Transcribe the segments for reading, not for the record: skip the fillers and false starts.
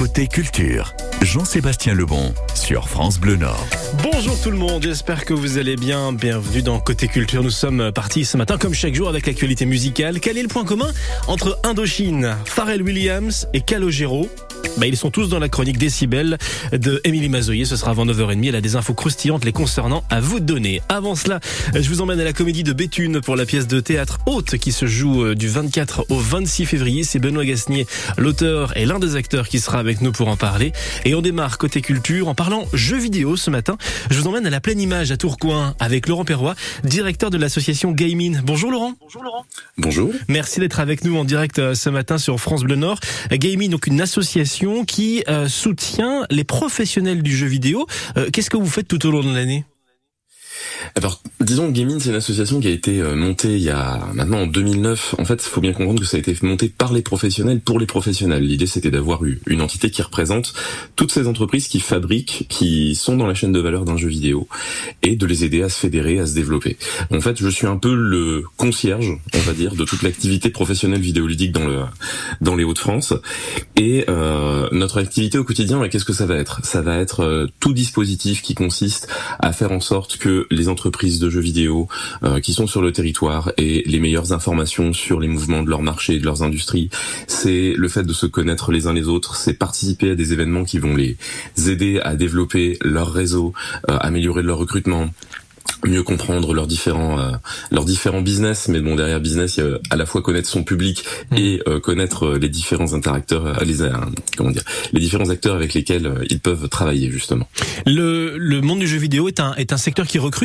Côté Culture, Jean-Sébastien Lebon sur France Bleu Nord. Bonjour tout le monde, j'espère que vous allez bien. Bienvenue dans Côté Culture. Nous sommes partis ce matin comme chaque jour avec l'actualité musicale. Quel est le point commun entre Indochine, Pharrell Williams et Calogero? Ils sont tous dans la chronique Décibel de Émilie Mazoyer. Ce sera avant 9h30. Elle a des infos croustillantes les concernant à vous donner. Avant cela, je vous emmène à la comédie de Béthune pour la pièce de théâtre Haute qui se joue du 24 au 26 février. C'est Benoît Gasnier, l'auteur et l'un des acteurs qui sera avec nous pour en parler. Et on démarre Côté Culture en parlant jeux vidéo ce matin. Je vous emmène à la Pleine Image à Tourcoing avec Laurent Perrois, directeur de l'association Gaming. Bonjour Laurent. Bonjour Laurent. Bonjour. Merci d'être avec nous en direct ce matin sur France Bleu Nord. Gaming, donc une association qui soutient les professionnels du jeu vidéo. Qu'est-ce que vous faites tout au long de l'année ? Alors, disons que Gaming, c'est une association qui a été montée il y a maintenant en 2009. En fait, il faut bien comprendre que ça a été monté par les professionnels pour les professionnels. L'idée, c'était d'avoir une entité qui représente toutes ces entreprises qui fabriquent, qui sont dans la chaîne de valeur d'un jeu vidéo, et de les aider à se fédérer, à se développer. En fait, je suis un peu le concierge, on va dire, de toute l'activité professionnelle vidéoludique dans les Hauts-de-France. Et notre activité au quotidien, qu'est-ce que ça va être ? Ça va être tout dispositif qui consiste à faire en sorte que les entreprises de jeux vidéo qui sont sur le territoire aient les meilleures informations sur les mouvements de leur marché et de leurs industries. C'est le fait de se connaître les uns les autres, c'est participer à des événements qui vont les aider à développer leur réseau, améliorer leur recrutement, mieux comprendre leurs différents business, mais bon, derrière business, il y a à la fois connaître son public et connaître les différents interacteurs, les différents acteurs avec lesquels ils peuvent travailler justement. Le monde du jeu vidéo est un secteur qui recrute ?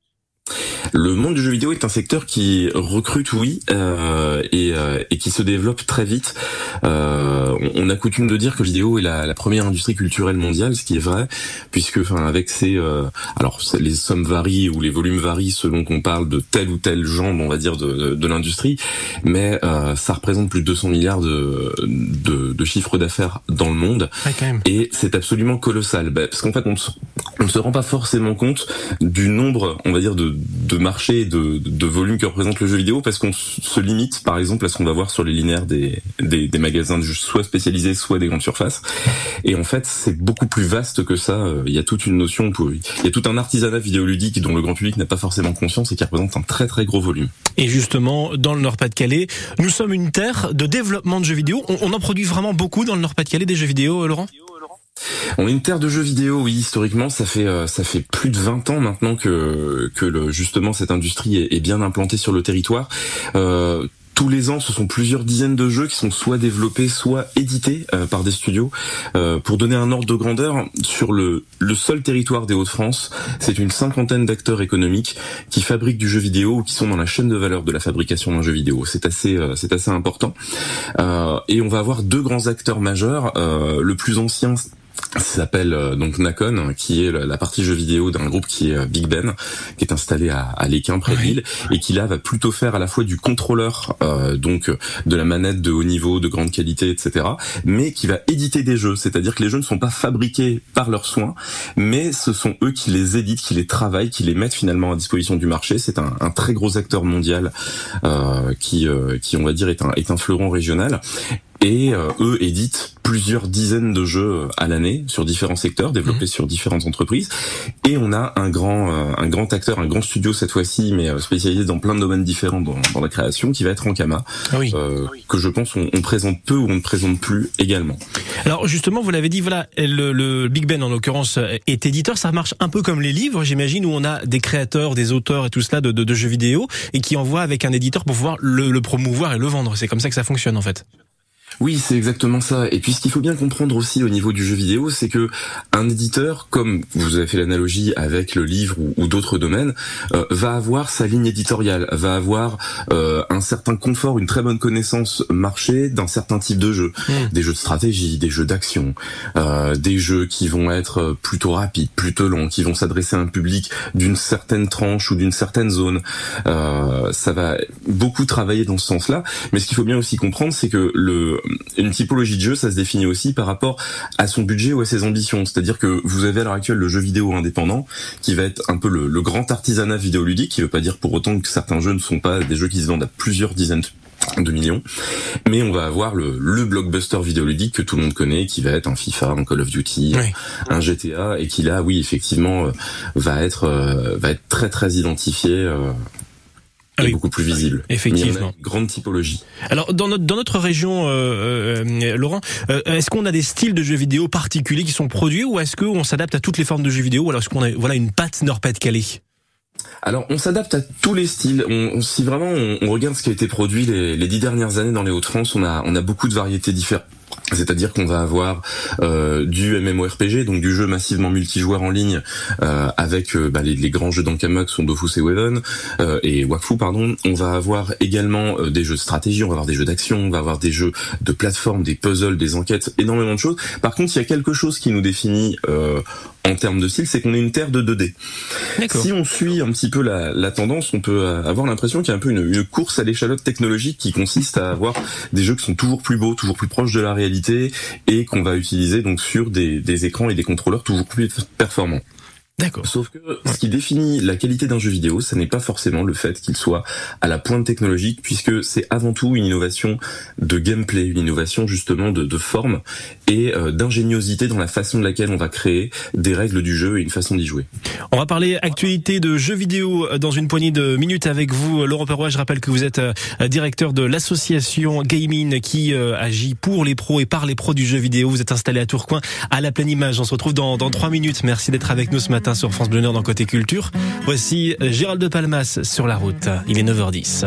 Le monde du jeu vidéo est un secteur qui recrute, oui, et qui se développe très vite. On a coutume de dire que le vidéo est la première industrie culturelle mondiale, ce qui est vrai, puisque, avec les sommes varient ou les volumes varient selon qu'on parle de telle ou telle jambe, on va dire, de l'industrie, mais ça représente plus de 200 milliards de chiffre d'affaires dans le monde, et c'est absolument colossal, parce qu'en fait, on ne se rend pas forcément compte du nombre, on va dire, de marché et de volume que représente le jeu vidéo, parce qu'on se limite par exemple à ce qu'on va voir sur les linéaires des magasins soit spécialisés, soit des grandes surfaces, et en fait c'est beaucoup plus vaste que ça. Il y a toute une notion, il y a tout un artisanat vidéoludique dont le grand public n'a pas forcément conscience et qui représente un très très gros volume. Et justement, dans le Nord-Pas-de-Calais, nous sommes une terre de développement de jeux vidéo. On en produit vraiment beaucoup dans le Nord-Pas-de-Calais des jeux vidéo, Laurent ? On est une terre de jeux vidéo, oui, historiquement, ça fait plus de 20 ans maintenant que justement cette industrie est bien implantée sur le territoire. Tous les ans, ce sont plusieurs dizaines de jeux qui sont soit développés, soit édités par des studios. Pour donner un ordre de grandeur, sur le seul territoire des Hauts-de-France, c'est une 50aine d'acteurs économiques qui fabriquent du jeu vidéo ou qui sont dans la chaîne de valeur de la fabrication d'un jeu vidéo. C'est assez important. Et on va avoir deux grands acteurs majeurs. Le plus ancien s'appelle donc Nacon, qui est la partie jeux vidéo d'un groupe qui est Big Ben, qui est installé à l'Équin près de Lille, et qui là va plutôt faire à la fois du contrôleur, donc de la manette de haut niveau, de grande qualité, etc., mais qui va éditer des jeux, c'est-à-dire que les jeux ne sont pas fabriqués par leurs soins, mais ce sont eux qui les éditent, qui les travaillent, qui les mettent finalement à disposition du marché. C'est un très gros acteur mondial qui on va dire est un fleuron régional. Et eux éditent plusieurs dizaines de jeux à l'année sur différents secteurs, développés sur différentes entreprises. Et on a un grand acteur, un grand studio cette fois-ci, mais spécialisé dans plein de domaines différents dans la création, qui va être Ankama, que je pense on présente peu ou on ne présente plus également. Alors justement, vous l'avez dit, voilà, le Big Ben en l'occurrence est éditeur. Ça marche un peu comme les livres, j'imagine, où on a des créateurs, des auteurs et tout cela de jeux vidéo, et qui envoient avec un éditeur pour pouvoir le promouvoir et le vendre. C'est comme ça que ça fonctionne en fait. Oui, c'est exactement ça. Et puis ce qu'il faut bien comprendre aussi au niveau du jeu vidéo, c'est que un éditeur, comme vous avez fait l'analogie avec le livre ou d'autres domaines, va avoir sa ligne éditoriale, va avoir un certain confort, une très bonne connaissance marché d'un certain type de jeu. Des jeux de stratégie, des jeux d'action, des jeux qui vont être plutôt rapides, plutôt longs, qui vont s'adresser à un public d'une certaine tranche ou d'une certaine zone. Ça va beaucoup travailler dans ce sens-là. Mais ce qu'il faut bien aussi comprendre, c'est que une typologie de jeu, ça se définit aussi par rapport à son budget ou à ses ambitions. C'est-à-dire que vous avez à l'heure actuelle le jeu vidéo indépendant, qui va être un peu le grand artisanat vidéoludique, qui veut pas dire pour autant que certains jeux ne sont pas des jeux qui se vendent à plusieurs dizaines millions, mais on va avoir le blockbuster vidéoludique que tout le monde connaît, qui va être un FIFA, un Call of Duty, oui, un GTA, et qui là, oui, effectivement, va être très très identifié. Et beaucoup plus visible. Effectivement. Grande typologie. Alors dans notre région, Laurent, est-ce qu'on a des styles de jeux vidéo particuliers qui sont produits, ou est-ce qu'on s'adapte à toutes les formes de jeux vidéo, ou alors est-ce qu'on a une patte Nord-Pas-de-Calais? Alors, on s'adapte à tous les styles. Si vraiment on regarde ce qui a été produit les 10 dernières années dans les Hauts-de-France, on a beaucoup de variétés différentes. C'est-à-dire qu'on va avoir du MMORPG, donc du jeu massivement multijoueur en ligne, avec les grands jeux d'Ankamax sont Dofus et Wakfu, pardon. On va avoir également des jeux de stratégie, on va avoir des jeux d'action, on va avoir des jeux de plateforme, des puzzles, des enquêtes, énormément de choses. Par contre, il y a quelque chose qui nous définit en termes de style, c'est qu'on est une terre de 2D. D'accord. Si on suit un petit peu la tendance, on peut avoir l'impression qu'il y a un peu une course à l'échalote technologique qui consiste à avoir des jeux qui sont toujours plus beaux, toujours plus proches de la réalité, et qu'on va utiliser donc sur des écrans et des contrôleurs toujours plus performants. D'accord. Sauf que ce qui définit la qualité d'un jeu vidéo, ça n'est pas forcément le fait qu'il soit à la pointe technologique, puisque c'est avant tout une innovation de gameplay, une innovation justement de forme et d'ingéniosité dans la façon de laquelle on va créer des règles du jeu et une façon d'y jouer. On va parler actualité de jeux vidéo dans une poignée de minutes avec vous, Laurent Perrois. Je rappelle que vous êtes directeur de l'association Gaming qui agit pour les pros et par les pros du jeu vidéo. Vous êtes installé à Tourcoing à la Pleine Image. On se retrouve dans 3 minutes. Merci d'être avec nous ce matin sur France Bleu Nord dans Côté Culture. Voici Gérald de Palmas sur la route. Il est 9h10.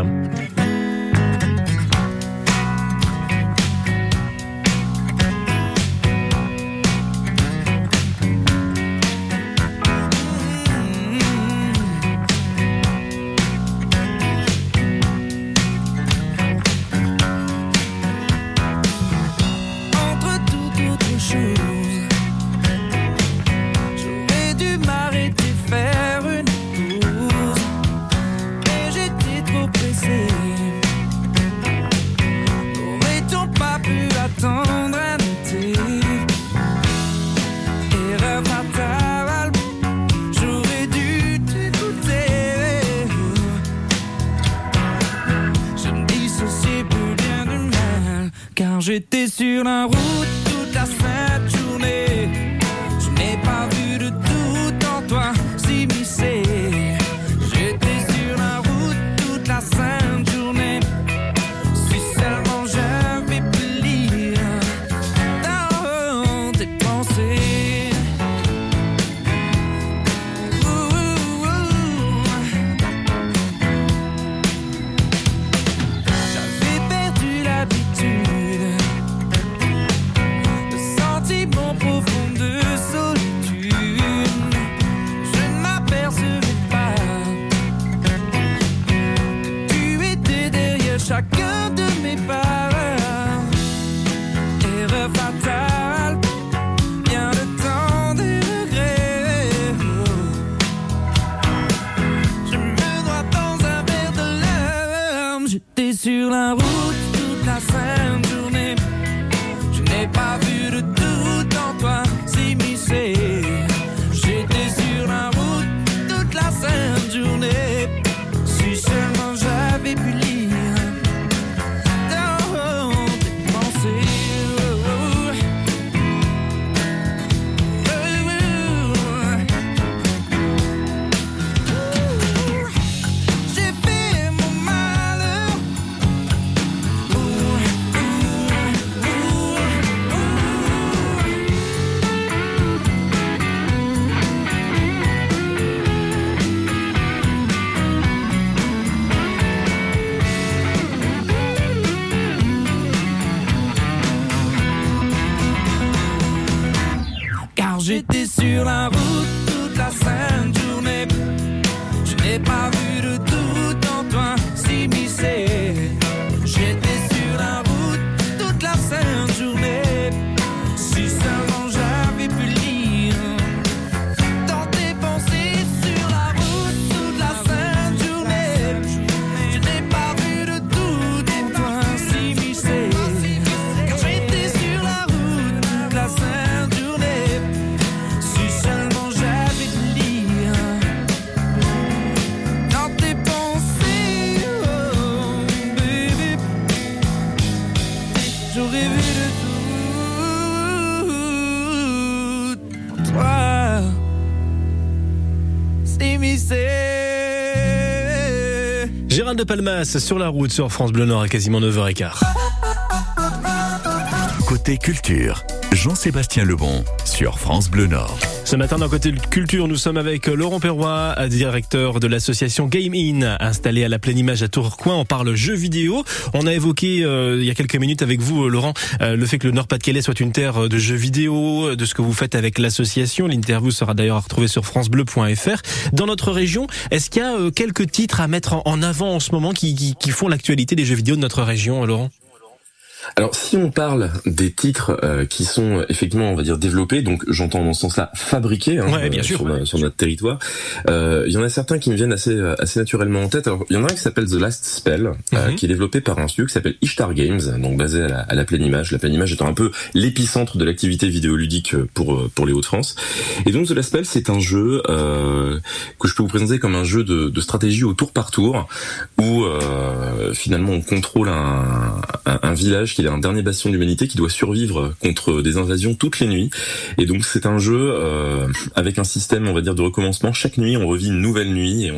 J'étais sur la route toute la sainte journée. Je n'ai pas vu de doute en toi s'immiscer. J'étais sur la route toute la sainte journée. Si seulement j'avais pu lire dans tes pensées. J'avais perdu l'habitude chacun de mes pas. Erreur fatale, bien le temps des regrets. Je me noie dans un verre de larmes. J'étais sur la route toute la sainte journée. Je n'ai pas vu de doute en toi s'immiscer. J'étais sur la route toute la sainte journée. Si seulement j'avais pu lire j'étais sur la route toute la sainte journée. Je n'ai pas vu de doute en toi s'immiscer. J'étais sur la route toute la sainte journée. Si seulement j'avais pu lire dans tes pensées sur la route toute la sainte journée. Je n'ai pas vu de doute en toi s'immiscer. Car j'étais sur la route toute la sainte journée. Si seulement j'avais pu lire s'immiscer. Gérald de Palmas sur la route sur France Bleu Nord à quasiment 9h15. Côté culture, Jean-Sébastien Lebon sur France Bleu Nord. Ce matin dans Côté Culture, nous sommes avec Laurent Perroy, directeur de l'association Game In, installée à la Pleine Image à Tourcoing. On parle jeux vidéo. On a évoqué il y a quelques minutes avec vous, Laurent, le fait que le Nord-Pas-de-Calais soit une terre de jeux vidéo, de ce que vous faites avec l'association. L'interview sera d'ailleurs retrouvée sur francebleu.fr. Dans notre région, est-ce qu'il y a quelques titres à mettre en avant en ce moment qui font l'actualité des jeux vidéo de notre région, Laurent ? Alors, si on parle des titres qui sont effectivement, on va dire, développés, donc j'entends dans ce sens-là fabriqués bien sûr. Sur notre territoire, il y en a certains qui me viennent assez naturellement en tête. Alors, il y en a un qui s'appelle The Last Spell, qui est développé par un studio qui s'appelle Ishtar Games, donc basé à la Pleine Image. La Pleine Image étant un peu l'épicentre de l'activité vidéoludique pour les Hauts-de-France. Et donc, The Last Spell, c'est un jeu que je peux vous présenter comme un jeu de stratégie au tour par tour, où finalement on contrôle un village qui est un dernier bastion de l'humanité qui doit survivre contre des invasions toutes les nuits. Et donc c'est un jeu avec un système, on va dire, de recommencement. Chaque nuit, on revit une nouvelle nuit et on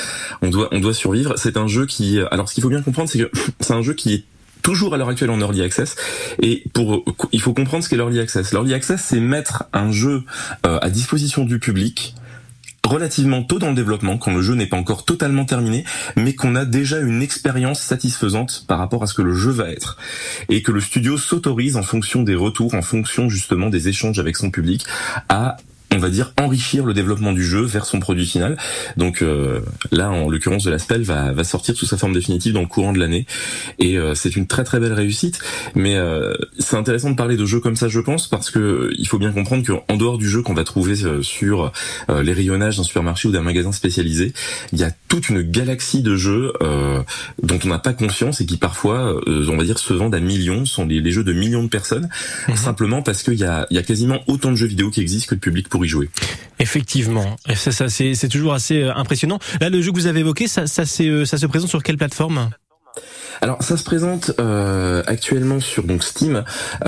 doit survivre. C'est un jeu qui, alors ce qu'il faut bien comprendre, c'est que c'est un jeu qui est toujours à l'heure actuelle en early access, et il faut comprendre ce qu'est l'early access. L'early access, c'est mettre un jeu à disposition du public relativement tôt dans le développement, quand le jeu n'est pas encore totalement terminé, mais qu'on a déjà une expérience satisfaisante par rapport à ce que le jeu va être. Et que le studio s'autorise, en fonction des retours, en fonction justement des échanges avec son public, à, on va dire, enrichir le développement du jeu vers son produit final. Donc là, en l'occurrence, The Last Spell va sortir sous sa forme définitive dans le courant de l'année, et c'est une très très belle réussite. Mais c'est intéressant de parler de jeux comme ça, je pense, parce que il faut bien comprendre qu'en dehors du jeu qu'on va trouver sur les rayonnages d'un supermarché ou d'un magasin spécialisé, il y a toute une galaxie de jeux dont on n'a pas conscience et qui parfois, on va dire, se vendent à millions, sont les jeux de millions de personnes, simplement parce qu'il y a quasiment autant de jeux vidéo qui existent que de public pour y jouer. Effectivement, ça c'est toujours assez impressionnant. Là, le jeu que vous avez évoqué, ça se présente sur quelle plateforme ? Alors ça se présente actuellement sur donc Steam.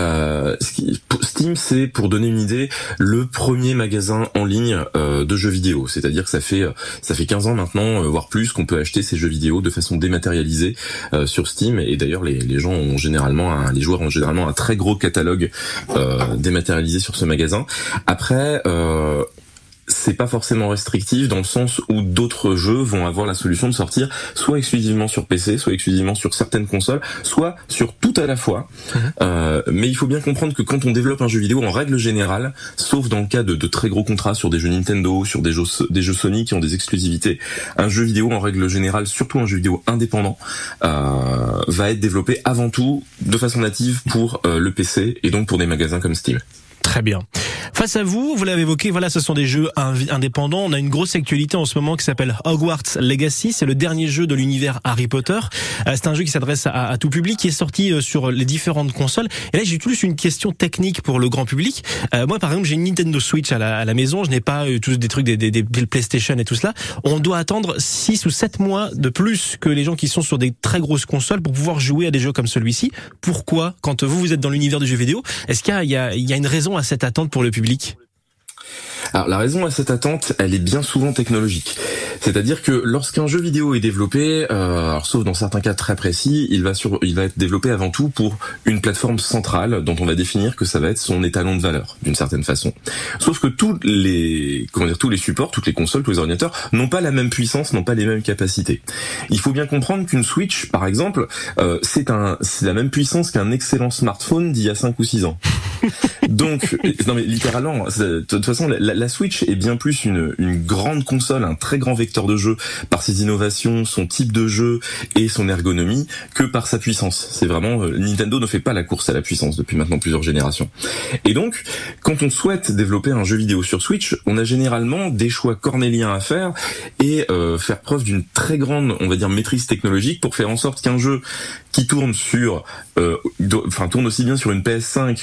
Steam, c'est, pour donner une idée, le premier magasin en ligne de jeux vidéo. C'est-à-dire que ça fait 15 ans maintenant, voire plus, qu'on peut acheter ces jeux vidéo de façon dématérialisée sur Steam. Et d'ailleurs, les joueurs ont généralement un très gros catalogue dématérialisé sur ce magasin. Après, c'est pas forcément restrictif, dans le sens où d'autres jeux vont avoir la solution de sortir soit exclusivement sur PC, soit exclusivement sur certaines consoles, soit sur tout à la fois. Mais il faut bien comprendre que quand on développe un jeu vidéo, en règle générale, sauf dans le cas de très gros contrats sur des jeux Nintendo, sur des jeux Sony qui ont des exclusivités, un jeu vidéo en règle générale, surtout un jeu vidéo indépendant, va être développé avant tout de façon native pour le PC, et donc pour des magasins comme Steam. Très bien. Face à vous, vous l'avez évoqué, voilà, ce sont des jeux indépendants. On a une grosse actualité en ce moment qui s'appelle Hogwarts Legacy. C'est le dernier jeu de l'univers Harry Potter. C'est un jeu qui s'adresse à tout public, qui est sorti sur les différentes consoles. Et là, j'ai plus une question technique pour le grand public. Moi, par exemple, j'ai une Nintendo Switch à la maison. Je n'ai pas tous des trucs des PlayStation et tout cela. On doit attendre 6 ou 7 mois de plus que les gens qui sont sur des très grosses consoles pour pouvoir jouer à des jeux comme celui-ci. Pourquoi, quand vous êtes dans l'univers du jeu vidéo, est-ce qu'il y a une raison à cette attente pour le public ? Alors la raison à cette attente, elle est bien souvent technologique. C'est-à-dire que lorsqu'un jeu vidéo est développé, alors sauf dans certains cas très précis, il va être développé avant tout pour une plateforme centrale dont on va définir que ça va être son étalon de valeur, d'une certaine façon. Sauf que tous les supports, toutes les consoles, tous les ordinateurs n'ont pas la même puissance, n'ont pas les mêmes capacités. Il faut bien comprendre qu'une Switch, par exemple, c'est la même puissance qu'un excellent smartphone d'il y a 5 ou 6 ans. Donc, non mais littéralement, de toute façon, la Switch est bien plus une grande console, un très grand vecteur de jeu par ses innovations, son type de jeu et son ergonomie, que par sa puissance. C'est vraiment, Nintendo ne fait pas la course à la puissance depuis maintenant plusieurs générations. Et donc, quand on souhaite développer un jeu vidéo sur Switch, on a généralement des choix cornéliens à faire et faire preuve d'une très grande, on va dire, maîtrise technologique pour faire en sorte qu'un jeu qui tourne tourne aussi bien sur une PS5 que sur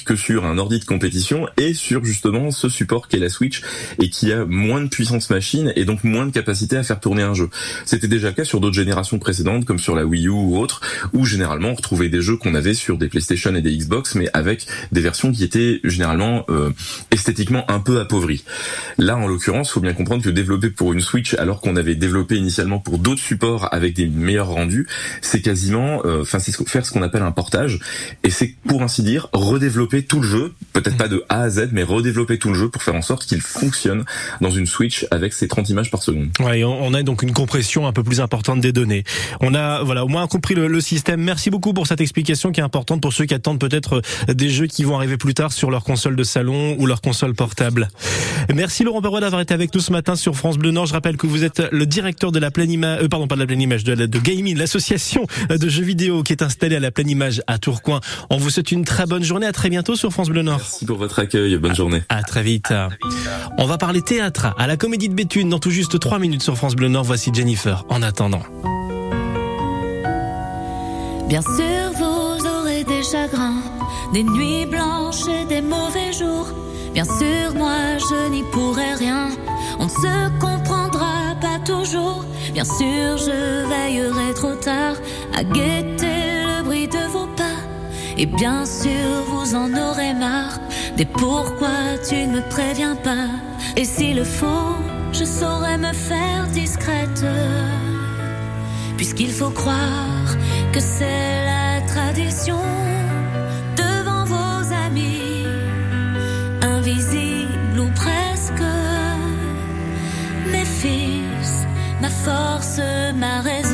un ordi de compétition et sur justement ce support qu'est la Switch et qui a moins de puissance machine et donc moins de capacité à faire tourner un jeu. C'était déjà le cas sur d'autres générations précédentes comme sur la Wii U ou autre, où généralement on retrouvait des jeux qu'on avait sur des PlayStation et des Xbox mais avec des versions qui étaient généralement esthétiquement un peu appauvries. Là en l'occurrence, faut bien comprendre que développer pour une Switch alors qu'on avait développé initialement pour d'autres supports avec des meilleurs rendus, c'est quasiment c'est faire ce qu'on appelle un portage et c'est pour ainsi dire redévelopper tout le jeu, peut-être pas de A à Z mais redévelopper tout le jeu pour faire en sorte qu'il fonctionne dans une Switch avec ses 30 images par seconde. Ouais, on a donc une compression un peu plus importante des données. On a au moins compris le système. Merci beaucoup pour cette explication qui est importante pour ceux qui attendent peut-être des jeux qui vont arriver plus tard sur leur console de salon ou leur console portable. Merci Laurent Perrois d'avoir été avec nous ce matin sur France Bleu Nord. Je rappelle que vous êtes le directeur de la Pleine Image, de Gaming, l'association de jeux vidéo qui est installée à la Pleine Image à Tourcoing. On vous souhaite une très bonne journée. À très bientôt sur France Bleu Nord. Merci pour votre accueil. Bonne journée. À très vite. On va parler théâtre à la Comédie de Béthune dans tout juste 3 minutes sur France Bleu Nord. Voici Jennifer. En attendant. Bien sûr, vous aurez des chagrins, des nuits blanches et des mauvais jours. Bien sûr, moi, je n'y pourrai rien. On ne se comprendra pas toujours. Bien sûr, je veillerai trop tard à guetter le bruit de vos pas. Et bien sûr, vous en aurez marre des pourquoi tu ne me préviens pas. Et s'il le faut, je saurai me faire discrète. Puisqu'il faut croire que c'est la tradition devant vos amis, invisibles ou presque. Mes fils, ma force, ma raison.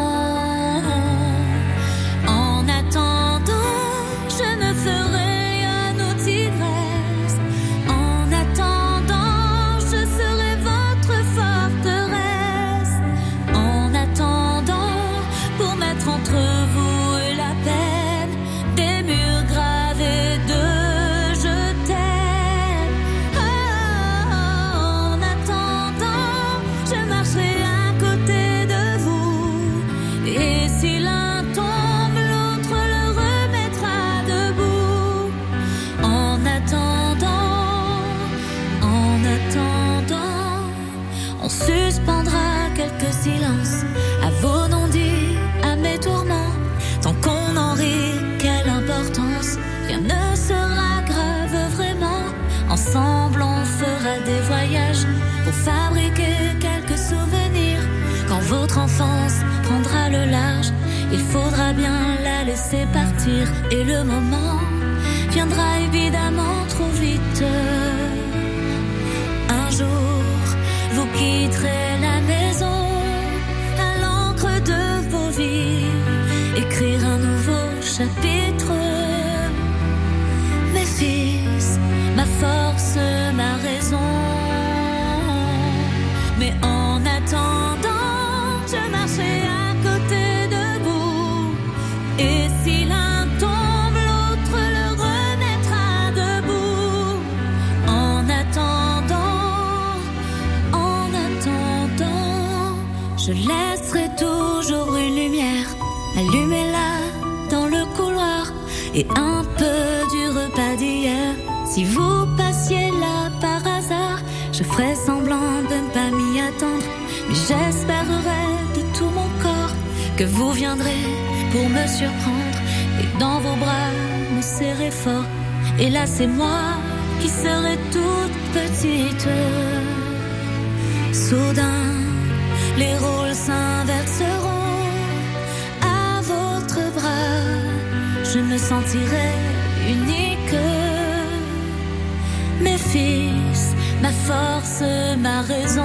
En attendant, je me ferai un autre tigresse. En attendant, je serai votre forteresse. En attendant, pour mettre entre vous et la peine des murs gravés de je t'aime. En attendant, je marcherai à côté de vous. Et si l'un tombe, l'autre le remettra debout. En attendant, on suspendra quelques silences à vos non-dits, à mes tourments. Tant qu'on en rit, quelle importance. Rien ne sera grave vraiment. Ensemble on fera des voyages pour fabriquer quelques souvenirs. Quand votre enfance prendra le large, il faudra bien la laisser partir. Et le moment viendra évidemment trop vite. Un jour, vous quitterez la maison à l'encre de vos vies, écrire un nouveau chapitre. Mes fils, ma force, ma raison. Mais en attendant, je marcherai à côté de vous. Et si l'un tombe, l'autre le remettra debout. En attendant, je laisserai toujours une lumière. Allumez-la dans le couloir et un peu du repas d'hier. Si vous passiez là par hasard, je ferai semblant de ne pas m'y attendre. Mais j'espérerai de tout mon corps que vous viendrez pour me surprendre et dans vos bras me serrer fort. Et là c'est moi qui serai toute petite. Soudain, les rôles s'inverseront. À votre bras, je me sentirai unique. Mes fils, ma force, ma raison.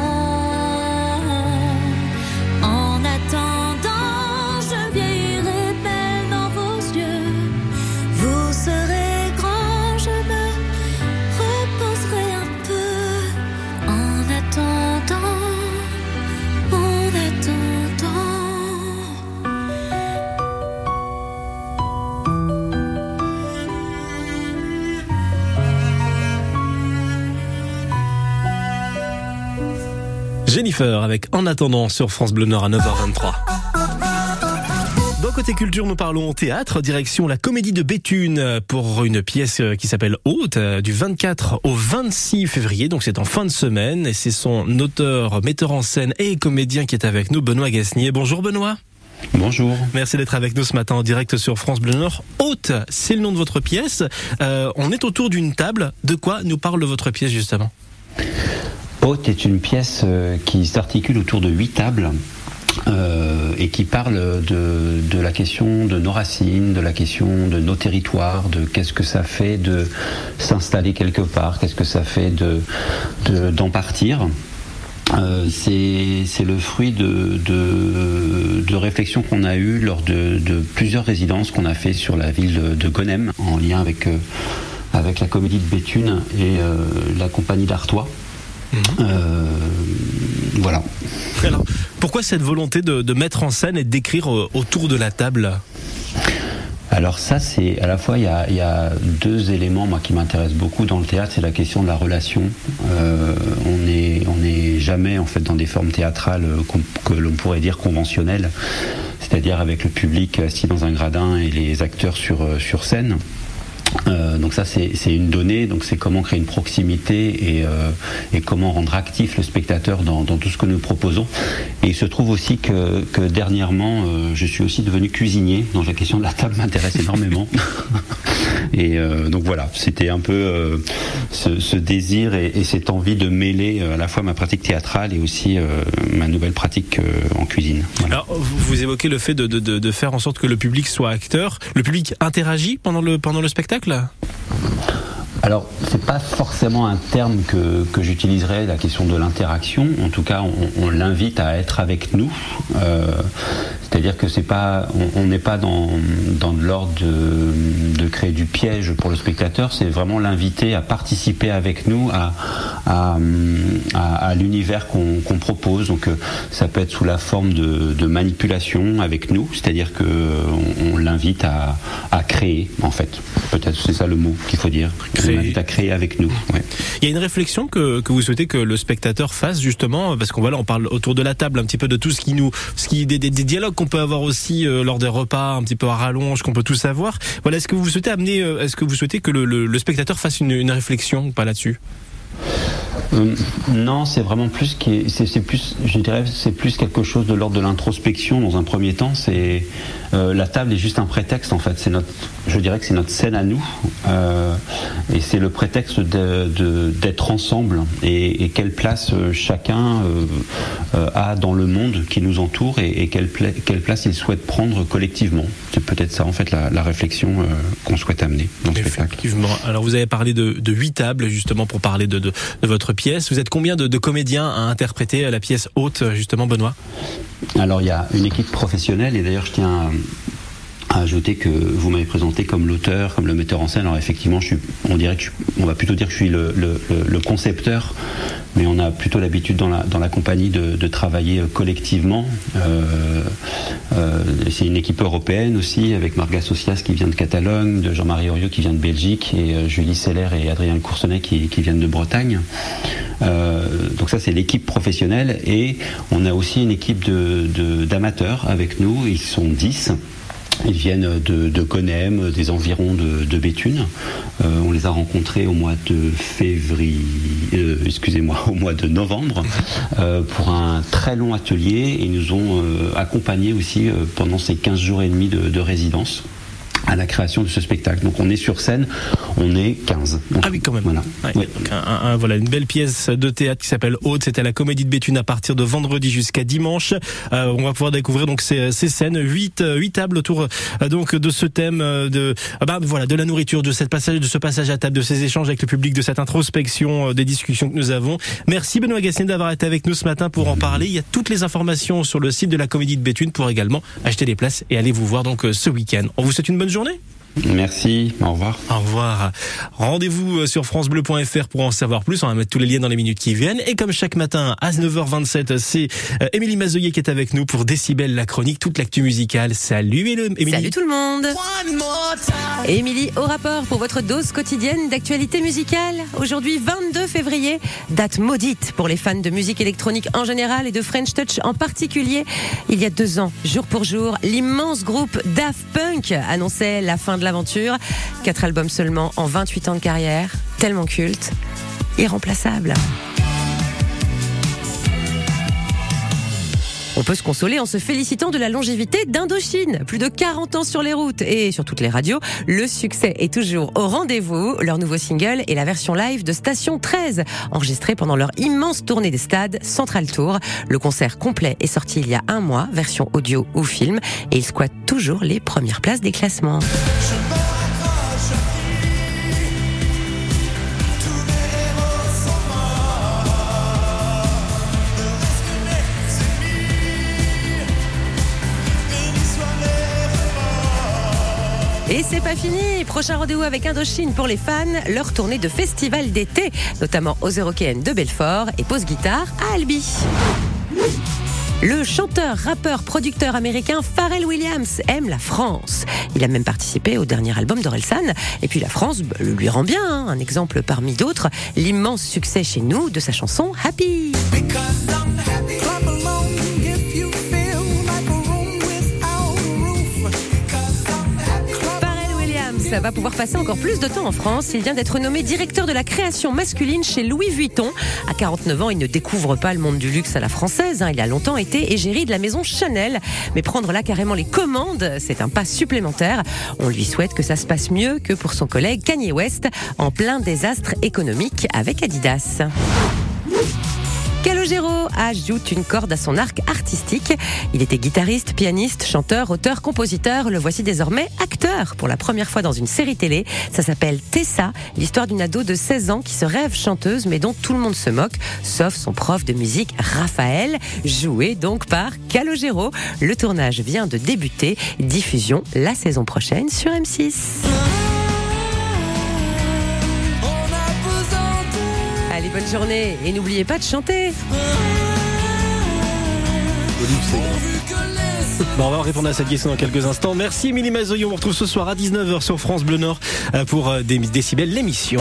En attendant, je vieillirai belle dans vos yeux. Vous serez grand, je me reposerai un peu. En attendant. Jennifer avec En attendant sur France Bleu Nord à 9h23. Dans Côté Culture, nous parlons théâtre, direction la Comédie de Béthune pour une pièce qui s'appelle Haute, du 24 au 26 février, donc c'est en fin de semaine, et c'est son auteur, metteur en scène et comédien qui est avec nous, Benoît Gasnier. Bonjour Benoît. Bonjour. Merci d'être avec nous ce matin en direct sur France Bleu Nord. Haute, c'est le nom de votre pièce. On est autour d'une table. De quoi nous parle votre pièce justement ? Haute est une pièce qui s'articule autour de 8 tables. Et qui parle de la question de nos racines, de la question de nos territoires, de qu'est-ce que ça fait de s'installer quelque part, qu'est-ce que ça fait d'en partir. C'est le fruit de réflexions qu'on a eues lors de plusieurs résidences qu'on a fait sur la ville de Gonem, en lien avec la Comédie de Béthune et la compagnie d'Artois. Voilà. Alors, pourquoi cette volonté de mettre en scène et d'écrire autour de la table ? Alors ça, c'est à la fois, il y a deux éléments moi qui m'intéressent beaucoup dans le théâtre, c'est la question de la relation. On n'est jamais en fait dans des formes théâtrales que l'on pourrait dire conventionnelles, c'est-à-dire avec le public assis dans un gradin et les acteurs sur scène. Donc ça c'est une donnée, donc c'est comment créer une proximité et comment rendre actif le spectateur dans tout ce que nous proposons. Et il se trouve aussi que dernièrement je suis aussi devenu cuisinier, donc la question de la table m'intéresse énormément. Et donc voilà, c'était un peu ce désir et cette envie de mêler à la fois ma pratique théâtrale et aussi ma nouvelle pratique en cuisine. Voilà. Alors vous évoquez le fait de faire en sorte que le public soit acteur. Le public interagit pendant le spectacle ? Alors, c'est pas forcément un terme que j'utiliserais, la question de l'interaction. En tout cas, on l'invite à être avec nous. C'est-à-dire que on n'est pas dans l'ordre de créer du piège pour le spectateur. C'est vraiment l'inviter à participer avec nous à l'univers qu'on propose. Donc, ça peut être sous la forme de manipulation avec nous. C'est-à-dire que on l'invite à créer, en fait. Peut-être c'est ça le mot qu'il faut dire. On l'invite à créer avec nous. Ouais. Il y a une réflexion que vous souhaitez que le spectateur fasse justement, parce on parle autour de la table un petit peu de tout des dialogues qu'on peut avoir aussi lors des repas, un petit peu à rallonge, qu'on peut tous avoir. Voilà, est-ce que vous souhaitez que le spectateur fasse une réflexion ou pas là-dessus ? Non, c'est vraiment plus c'est plus quelque chose de l'ordre de l'introspection dans un premier temps. C'est la table est juste un prétexte en fait. Je dirais que c'est notre scène à nous et c'est le prétexte d'être ensemble et quelle place chacun a dans le monde qui nous entoure et quelle place il souhaite prendre collectivement. C'est peut-être ça en fait la réflexion qu'on souhaite amener dans le spectacle. Effectivement. Alors vous avez parlé de 8 tables justement pour parler de votre pièce. Vous êtes combien de comédiens à interpréter la pièce Haute, justement, Benoît ? Alors, il y a une équipe professionnelle, et d'ailleurs, je tiens à ajouter que vous m'avez présenté comme l'auteur, comme le metteur en scène. Alors, effectivement, on va plutôt dire que je suis le concepteur, mais on a plutôt l'habitude dans la compagnie de travailler collectivement. C'est une équipe européenne aussi, avec Marga Socias qui vient de Catalogne, de Jean-Marie Oriot qui vient de Belgique, et Julie Seller et Adrien Coursenay qui viennent de Bretagne. Donc ça, c'est l'équipe professionnelle, et on a aussi une équipe d'amateurs avec nous. Ils sont 10. Ils viennent de Gonem, des environs de Béthune. On les a rencontrés au mois de au mois de novembre pour un très long atelier, et ils nous ont accompagnés aussi pendant ces 15 jours et demi de résidence à la création de ce spectacle. Donc on est sur scène, on est 15. Donc, ah oui, quand même. Voilà. Ouais, oui. Donc voilà, une belle pièce de théâtre qui s'appelle Haute. C'était à la Comédie de Béthune à partir de vendredi jusqu'à dimanche. On va pouvoir découvrir donc ces scènes, 8 tables autour donc de ce thème de la nourriture, de ce passage à table, de ces échanges avec le public, de cette introspection, des discussions que nous avons. Merci Benoît Gasnier d'avoir été avec nous ce matin pour en parler. Il y a toutes les informations sur le site de la Comédie de Béthune pour également acheter des places et aller vous voir donc ce week-end. On vous souhaite une bonne journée. Merci, au revoir. Au revoir. Rendez-vous sur francebleu.fr pour en savoir plus. On va mettre tous les liens dans les minutes qui viennent. Et comme chaque matin à 9h27, c'est Émilie Mazoyer qui est avec nous pour Décibel, la chronique, toute l'actu musicale. Salut Émilie. Salut tout le monde. Émilie au rapport pour votre dose quotidienne d'actualité musicale. Aujourd'hui 22 février, date maudite pour les fans de musique électronique en général et de French Touch en particulier. Il y a 2 ans, jour pour jour, l'immense groupe Daft Punk annonçait la fin de l'aventure. 4 albums seulement en 28 ans de carrière, tellement culte, irremplaçable. On peut se consoler en se félicitant de la longévité d'Indochine. Plus de 40 ans sur les routes et sur toutes les radios. Le succès est toujours au rendez-vous. Leur nouveau single est la version live de Station 13, enregistrée pendant leur immense tournée des stades Central Tour. Le concert complet est sorti il y a 1 mois, version audio ou film, et il squatte toujours les premières places des classements. Et c'est pas fini, prochain rendez-vous avec Indochine pour les fans, leur tournée de festival d'été, notamment aux Eurokéennes de Belfort et pause guitare à Albi. Le chanteur, rappeur, producteur américain Pharrell Williams aime la France. Il a même participé au dernier album d'Orelsan. Et puis la France le lui rend bien, hein. Un exemple parmi d'autres, l'immense succès chez nous de sa chanson Happy. Va pouvoir passer encore plus de temps en France. Il vient d'être nommé directeur de la création masculine chez Louis Vuitton. À 49 ans, il ne découvre pas le monde du luxe à la française. Il a longtemps été égérie de la maison Chanel. Mais prendre là carrément les commandes, c'est un pas supplémentaire. On lui souhaite que ça se passe mieux que pour son collègue Kanye West, en plein désastre économique avec Adidas. Calogero ajoute une corde à son arc artistique. Il était guitariste, pianiste, chanteur, auteur, compositeur. Le voici désormais acteur pour la première fois dans une série télé. Ça s'appelle Tessa, l'histoire d'une ado de 16 ans qui se rêve chanteuse mais dont tout le monde se moque, sauf son prof de musique Raphaël, joué donc par Calogero. Le tournage vient de débuter. Diffusion la saison prochaine sur M6. Allez, bonne journée et n'oubliez pas de chanter. Bon, on va répondre à cette question dans quelques instants. Merci Émilie Mazoyer, on vous retrouve ce soir à 19h sur France Bleu Nord pour Décibel, l'émission.